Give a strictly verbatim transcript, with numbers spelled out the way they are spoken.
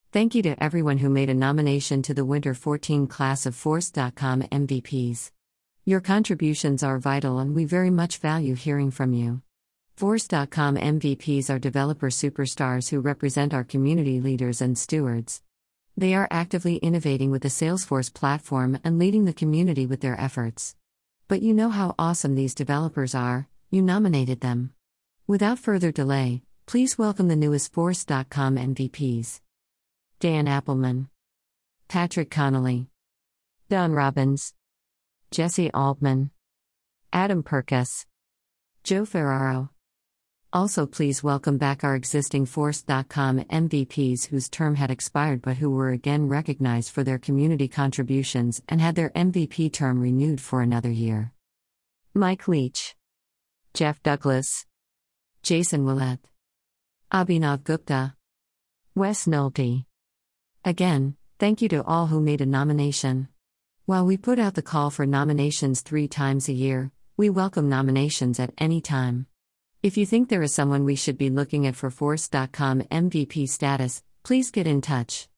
Thank you to everyone who made a nomination to the Winter fourteen class of Force dot com M V Ps. Your contributions are vital and we very much value hearing from you. Force dot com M V Ps are developer superstars who represent our community leaders and stewards. They are actively innovating with the Salesforce platform and leading the community with their efforts. But you know how awesome these developers are, you nominated them. Without further delay, please welcome the newest Force dot com M V Ps. Dan Appleman, Patrick Connolly, Don Robbins, Jesse Altman, Adam Perkas, Joe Ferraro. Also please welcome back our existing Force dot com M V Ps whose term had expired but who were again recognized for their community contributions and had their M V P term renewed for another year. Mike Leach, Jeff Douglas, Jason Willett, Abhinav Gupta, Wes Nolte. Again, thank you to all who made a nomination. While we put out the call for nominations three times a year, we welcome nominations at any time. If you think there is someone we should be looking at for Force dot com M V P status, please get in touch.